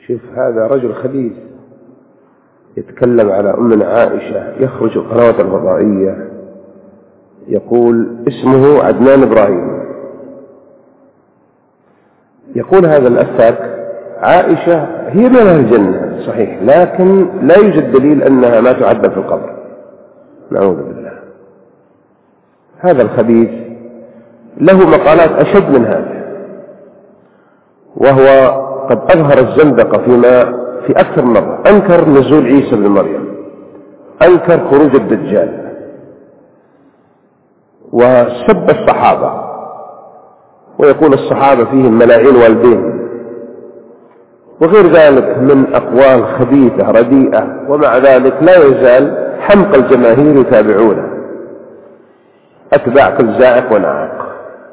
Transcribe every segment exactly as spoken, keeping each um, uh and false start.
شوف هذا رجل خبيث يتكلم على أمنا عائشة، يخرج القنوات الفضائية يقول اسمه عدنان إبراهيم، يقول هذا الأفاك عائشة هي من أهل الجنة صحيح، لكن لا يوجد دليل أنها ما تعذب في القبر. نعوذ بالله. هذا الخبيث له مقالات أشد من هذا، وهو قد أظهر الزندقة فيما في أكثر مرة. أنكر نزول عيسى بن مريم، أنكر خروج الدجال، وسب الصحابة ويقول الصحابة فيهم ملاعين والدين وغير ذلك من أقوال خبيثة رديئة، ومع ذلك لا يزال حمق الجماهير يتابعونه، أتباع كل زائق ونعاق.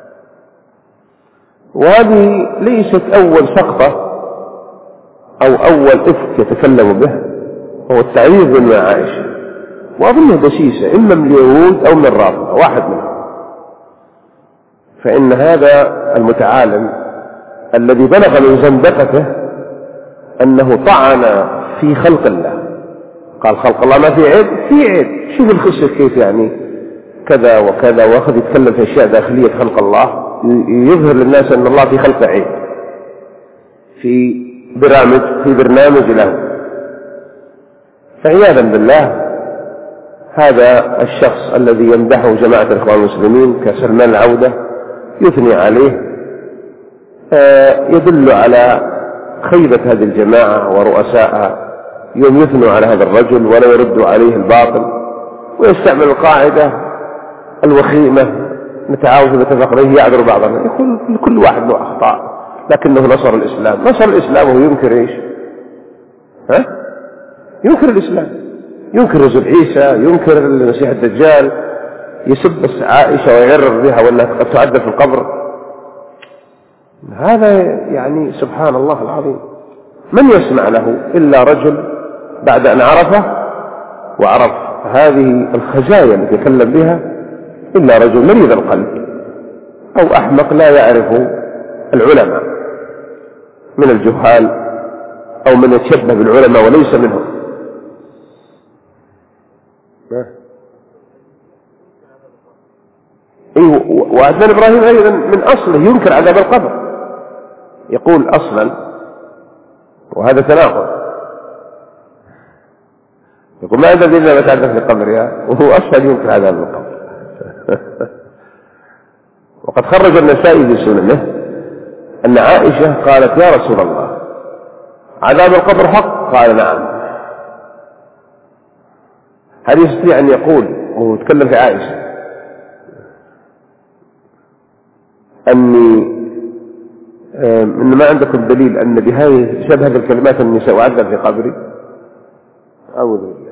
وهذه ليست أول سقطة أو أول إفك يتكلم به، هو التعريض من عائشة، وأظنه دسيسة إما من اليهود أو من الرافضة، واحد منهم. فإن هذا المتعالم الذي بلغ من زندقته أنه طعن في خلق الله، قال خلق الله ما في عيب، في عيب. شوف الخصة كيف يعني كذا وكذا، وأخذ يتكلم في أشياء داخلية خلق الله، يظهر للناس أن الله في خلق عيب في برامج في برنامج له. فعياذا بالله هذا الشخص الذي يمدحه جماعة الإخوان المسلمين كسلمان العودة يثني عليه يدل على خيبة هذه الجماعة ورؤسائها، يوم يثنوا على هذا الرجل ولا يردوا عليه الباطل، ويستعمل القاعدة الوخيمة نتعاوز ونتفق يعذر بعضنا، يقول لكل واحد له أخطاء، لكنه نصر الإسلام. نصر الإسلام وهو ينكر إيش؟ ها؟ ينكر الإسلام، ينكر نزول عيسى، ينكر المسيح الدجال، يسب عائشة ويغرر بها وأنها قد تعذب في القبر. هذا يعني سبحان الله العظيم، من يسمع له إلا رجل بعد أن عرفه وعرف هذه الخزايا التي يتكلم بها، إلا رجل مريض القلب أو أحمق لا يعرف العلماء من الجهال أو من يتشبه بالعلماء وليس منهم. إيه، وعدنان إبراهيم أيضا من أصله ينكر عذاب القبر، يقول أصلا، وهذا تناقض، يقول ما الذي لا يتعذب في القبر يا وهو أصلا ينكر عذاب القبر. وقد خرج النسائي في سننه أن عائشة قالت يا رسول الله عذاب القبر حق؟ قال نعم. هل يستطيع أن يقول وهو يتكلم في عائشة أني إن ما عندكم دليل أن بهذه شبه هذه الكلمات أني سأعذب في قبري؟ أعوذ بالله.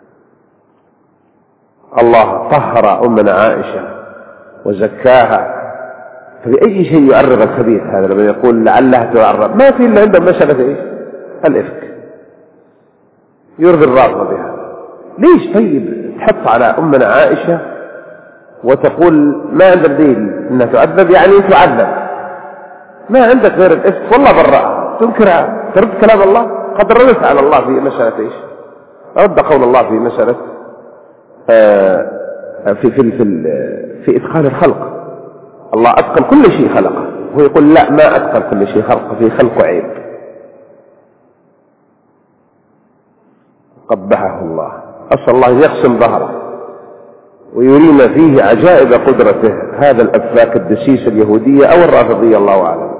الله طهر أمنا عائشة وزكاها، فبأي شيء يعرض الخبيث هذا لما يقول لعلها تعرض؟ ما في إلا عندهم مسألة إيش؟ الإفك، يرضي الرافضة بها. ليش طيب تحط على أمنا عائشة وتقول ما عندك دليل أنها تعذب، يعني تعذب، ما عندك غير الإفك، والله برأها تنكرها، ترد كلام الله. قد ردت على الله في مسألة إيش؟ رد قول الله في مسألة آه في في في, في إتقان الخلق. الله أتقن كل شيء خلقه، هو يقول لا ما أتقن كل شيء خلقه، في خلقه عيب. قبحه الله، أسأل الله يقسم ظهره ويرينا فيه عجائب قدرته، هذا الأفلاك الدسيسة اليهودية أو الرافضية، الله أعلم.